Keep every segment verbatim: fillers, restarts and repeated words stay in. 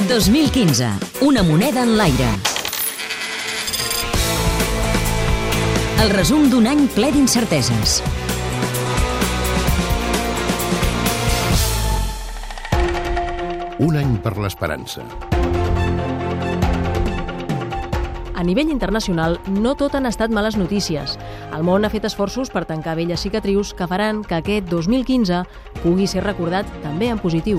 dos mil quinze. Una moneda en l'aire. El resum d'un any ple d'incerteses. Un any per l'esperança. A nivell internacional, no tot han estat males notícies. El món ha fet esforços per tancar velles cicatrius que faran que aquest dos mil quinze pugui ser recordat també en positiu.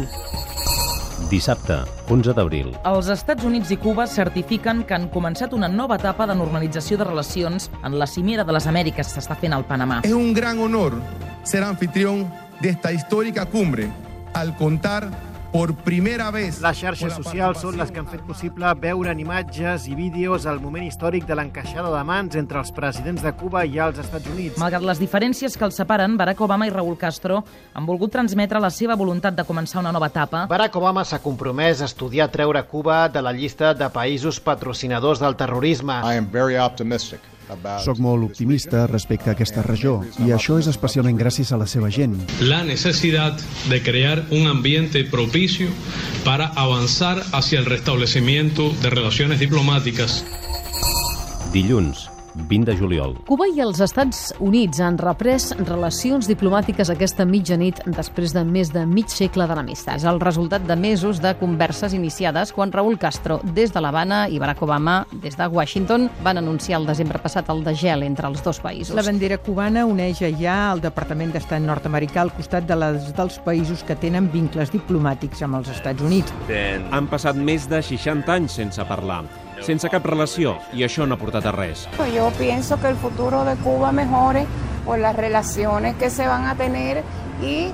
Dissabte, onze d'abril. Els Estats Units i Cuba certifiquen que han començat una nova etapa de normalització de relacions en la Cimera de les Amèriques que s'està fent al Panamà. Es un gran honor ser anfitrión de esta histórica cumbre al contar por primera vez... Les xarxes socials són les que han fet possible veure en imatges i vídeos el moment històric de l'encaixada de mans entre els presidents de Cuba i els Estats Units. Malgrat les diferències que els separen, Barack Obama i Raúl Castro han volgut transmetre la seva voluntat de començar una nova etapa. Barack Obama s'ha compromès a estudiar treure Cuba de la llista de països patrocinadors del terrorisme. I am very optimistic. Soc molt optimista respecte a aquesta regió i això és especialment gràcies a la seva gent. La necesidad de crear un ambiente propicio para avanzar hacia el restablecimiento de relaciones diplomáticas. Dilluns, vint de juliol. Cuba i els Estats Units han reprès relacions diplomàtiques aquesta mitjanit després de més de mig segle de l'amistat. És el resultat de mesos de converses iniciades quan Raúl Castro des de l'Havana i Barack Obama des de Washington van anunciar el desembre passat el degel entre els dos països. La bandera cubana uneix ja el Departament d'Estat nord-americà al costat de les dels països que tenen vincles diplomàtics amb els Estats Units. Han passat més de seixanta anys sense parlar, sense cap relació, i això no ha portat a res. Yo pienso que el futuro de Cuba mejore por las relaciones que se van a tener y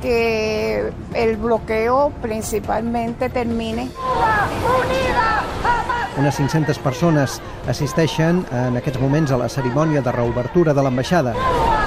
que el bloqueo principalmente termine. Cuba unida, jamás. Unes cinc-centes persones assisteixen en aquests moments a la cerimònia de reobertura de l'ambaixada.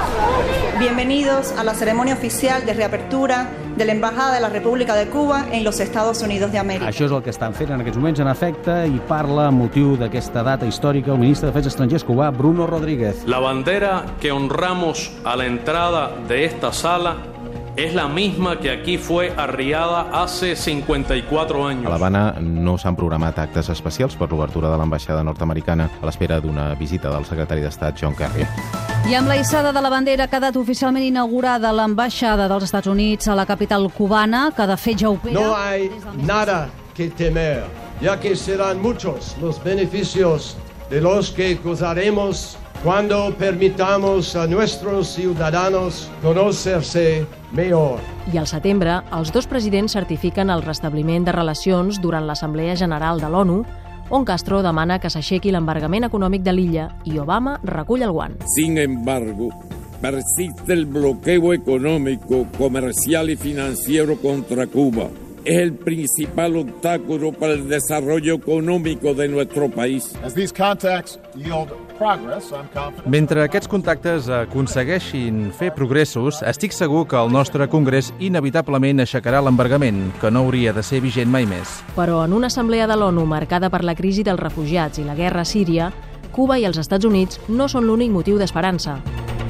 Bienvenidos a la ceremonia oficial de reapertura de la Embajada de la República de Cuba en los Estados Unidos de Amèrica. Això és el que estan fent en aquests moments en efecte i parla amb motiu d'aquesta data històrica el ministre de Defensa Estrangers cubà, Bruno Rodríguez. La bandera que honramos a la entrada de esta sala es la misma que aquí fue arriada hace cincuenta y cuatro años. A l'Havana no s'han programat actes especials per l'obertura de l'ambaixada nord-americana a l'espera d'una visita del secretari d'Estat John Kerry. I amb la hissada de la bandera ha quedat oficialment inaugurada l'ambaixada dels Estats Units a la capital cubana, que de fet ja opera... No hay nada que temer, ya que serán muchos los beneficios de los que gozaremos cuando permitamos a nuestros ciudadanos conocerse mejor. I al setembre, els dos presidents certifiquen el restabliment de relacions durant l'Assemblea General de l'ONU, on Castro demana que s'aixequi l'embargament econòmic de l'illa i Obama recull el guant. Sin embargo, persiste el bloqueo económico, comercial y financiero contra Cuba. Es el principal obstáculo para el desarrollo económico de nuestro país. As these contacts yield progress, I'm confident. Mentre aquests contactes aconsegueixin fer progressos, estic segur que el nostre Congrés inevitablement aixecarà l'embargament, que no hauria de ser vigent mai més. Però en una assemblea de l'ONU marcada per la crisi dels refugiats i la guerra a Síria, Cuba i els Estats Units no són l'únic motiu d'esperança.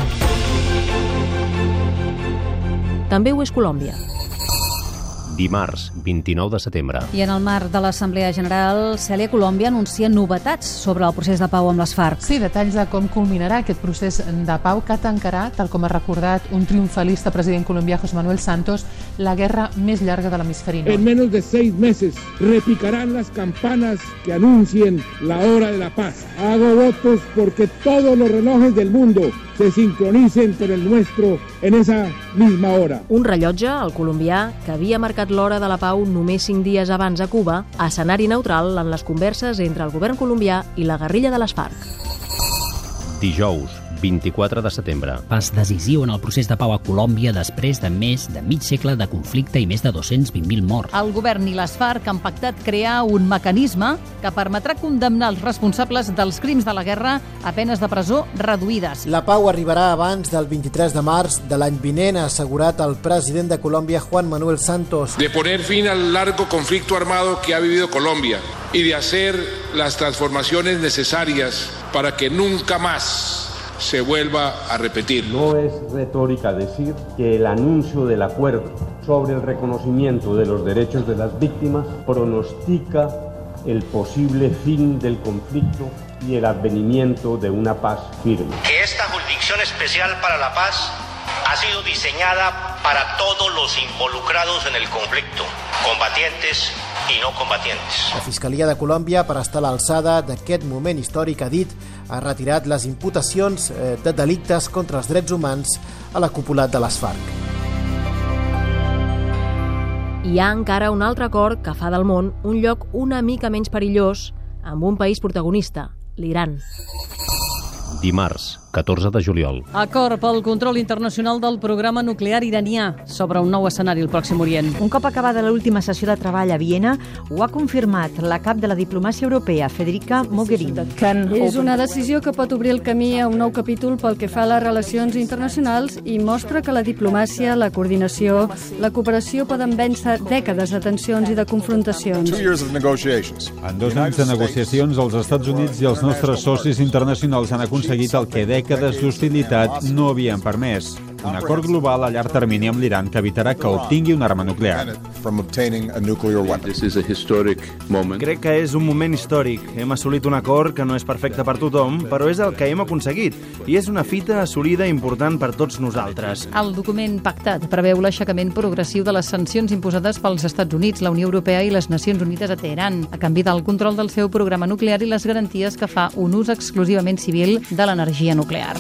També ho és Colòmbia. Dimarts, vint-i-nou de setembre. I en el marc de l'Assemblea General, Cèlia, Colòmbia anuncia novetats sobre el procés de pau amb les FARC. Sí, detalls de com culminarà aquest procés de pau que tancarà, tal com ha recordat un triomfalista president colombià, José Manuel Santos, la guerra més llarga de l'hemisferi nord. En menos de seis meses repicarán las campanas que anuncien la hora de la paz. Hago votos porque todos los relojes del mundo se sincronicen con el nuestro en esa misma hora. Un rellotge, el colombià, que havia marcat l'hora de la pau només cinc dies abans a Cuba, escenari neutral en les converses entre el govern colombià i la guerrilla de les FARC. Dijous, vint-i-quatre de setembre. Pas decisiu en el procés de pau a Colòmbia després de més de mig segle de conflicte i més de dos-cents vint mil morts. El govern i les FARC han pactat crear un mecanisme que permetrà condemnar els responsables dels crims de la guerra a penes de presó reduïdes. La pau arribarà abans del vint-i-tres de març de l'any vinent, ha assegurat el president de Colòmbia, Juan Manuel Santos. De poner fin al largo conflicto armado que ha vivido Colombia y de hacer las transformaciones necesarias para que nunca más se vuelva a repetir. No es retórica decir que el anuncio del acuerdo sobre el reconocimiento de los derechos de las víctimas pronostica el posible fin del conflicto y el advenimiento de una paz firme. Que esta jurisdicción especial para la paz ha sido diseñada para todos los involucrados en el conflicto, combatientes i no combatientes. La Fiscalia de Colòmbia, per estar a l'alçada d'aquest moment històric, ha dit, ha retirat les imputacions de delictes contra els drets humans a la cúpula de les FARC. Hi ha encara un altre acord que fa del món un lloc una mica menys perillós amb un país protagonista, l'Iran. Dimarts, catorze de juliol. Acord pel control internacional del programa nuclear iranià sobre un nou escenari al Pròxim Orient. Un cop acabada l'última sessió de treball a Viena, ho ha confirmat la cap de la diplomàcia europea, Federica Mogherini. És una decisió que pot obrir el camí a un nou capítol pel que fa a les relacions internacionals i mostra que la diplomàcia, la coordinació, la cooperació poden vèncer dècades de tensions i de confrontacions. En dos anys de negociacions, els Estats Units i els nostres socis internacionals han aconseguit el que dècades d'hostilitat no havien permès. Un acord global a llarg termini amb l'Iran que evitarà que obtingui una arma nuclear. Crec que és un moment històric. Hem assolit un acord que no és perfecte per tothom, però és el que hem aconseguit. I és una fita assolida important per tots nosaltres. El document pactat preveu l'aixecament progressiu de les sancions imposades pels Estats Units, la Unió Europea i les Nacions Unides a Teheran, a canvi del control del seu programa nuclear i les garanties que fa un ús exclusivament civil de l'energia nuclear.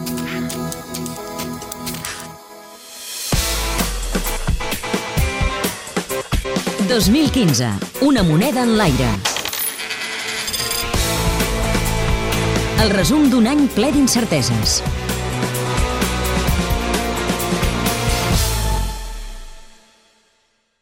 dos mil quinze. Una moneda en l'aire. El resum d'un any ple d'incerteses.